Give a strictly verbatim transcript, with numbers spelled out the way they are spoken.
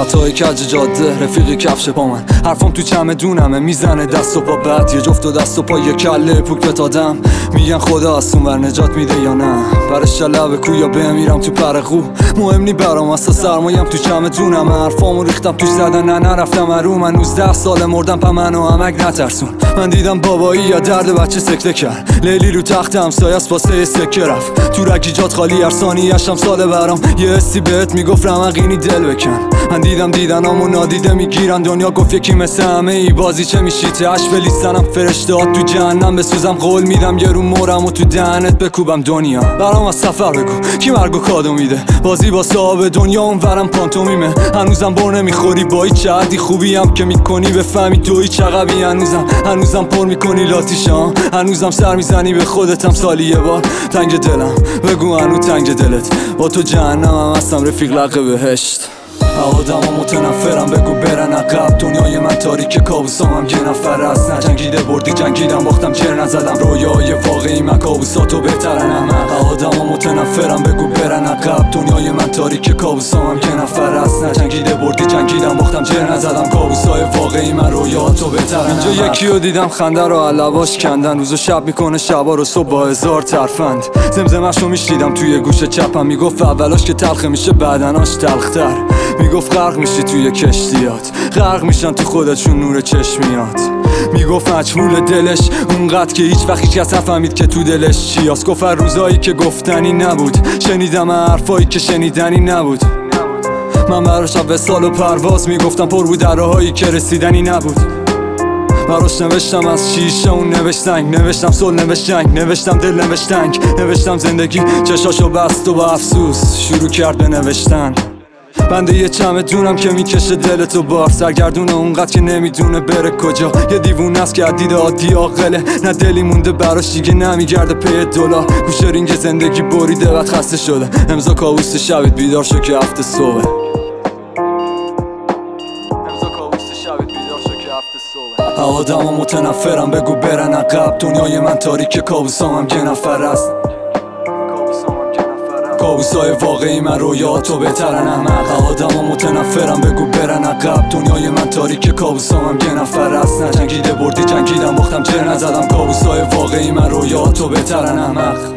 خطای کج جاده رفیقی کفش پا من، حرفم تو چمدونمه میزنه دست و پا بعد یه جفت و دست و پا یه کله پوک آدم. میگن خدا از اون ور نجات میده یا نه، برش لب کو یا بمیرم تو پرقو. مهم نی برام اصلا سرمایم تو چمدونم، حرفامو ریختم توش زدن نه نرفتم ارو. من نوزده ساله مردم په منو همک نترسون. من دیدم بابایی یا درد بچه سکته کرد، لیلی رو تخت همسایه است واسه یه سکه رفت. تو رگیجات خالی هر ثانیه‌اش هم ساله برام، یه حسی بهت میگفت رمقینی دل بکن. من دیدم دیدنامو نادیده میگیرن، دنیا گفت یکی مثل همه ای بازی چه میشیته. اش بلیستنم فرشتهات تو جهنم بسوزم، قول میدم یه رو مورم و تو دهنت بکوبم. دنیا برام از سفر بگو کی مرگو کادو میده، بازی با صاحب دنیا اون ورم پانتومیمه. هنوزم بر نمیخوری با هیچ عهدی خوبی هم که میکنی بفهمی تو هیچ عقبی. هنوزم هنوزم پر میکنی لاتیشام، هنوزم سر میزنی به خودتم سالی یه بار. تنگ دلم بگو هنو تنگ دلت، با تو جهنمم هستم رفیق لقه بهشت. آدم متنفرم بگو برن عقب، دنیای من تاریک کابوسام هم یه نفر است. نجنگیده بردی جنگیدم باختم جر نزدم، رویای واقعی من کابوساتو بهترن همه. آدم متنفرم بگو برن عقب، دنیای من تاریک کابوسام هم یه نفر است. نجنگیده بردی جنگیدم باختم جر نزدم، کابوسای واقعی من رویاتو بهترن. اینجا یکی رو دیدم خنده رو علواش کندن، روز و شب میکنه شبا رو صبح با هزار ترفند. زمزمشو میشنیدم توی گوش چپم، میگفت اولاش که تلخ میشه بعدناش تلختر. میگفت غرق میشی توی کشتیات، غرق میشن تو خودشون نور چشمیات. میگفت مجمول دلش اونقدر که هیچ وقت هیچ کس نفهمید که تو دلش چی هست. گفت روزایی که گفتنی نبود، شنیدم حرفایی که شنیدنی نبود. من براش وصال و پرواز میگفتم پر بود درهایی که رسیدنی نبود. براش نوشتم از شیشه اون نوشتنگ، نوشتم صلح نوشت جنگ، نوشتم دل نوشتنگ، نوشتم زندگی چشاشو بست و با افسوس شروع کرد به نوشتن. بنده یه چمدونم که میکشه دلتو بار، سرگردونه اونقدر که نمیدونه بره کجا. یه دیوونه است که عدید عادی عاقله، نه دلی مونده براش دیگه نمیگرده پی دلار. گوشه رینگ زندگی بریده بعد خسته شده، امضا کابوس شبت بیدار شو که هفته صبح. آدم متنفرم بگو برن عقب، دنیای من تاریک کابوسام هم یه نفر است. کابوسای واقعی من رویاتو بهترن همه. آدم متنفرم بگو برن عقب، دنیای من تاریک کابوسام هم یه نفر است. نجنگیده بردی جنگیدم باختم جر نزدم، کابوسای واقعی من رویاتو بهترن همه.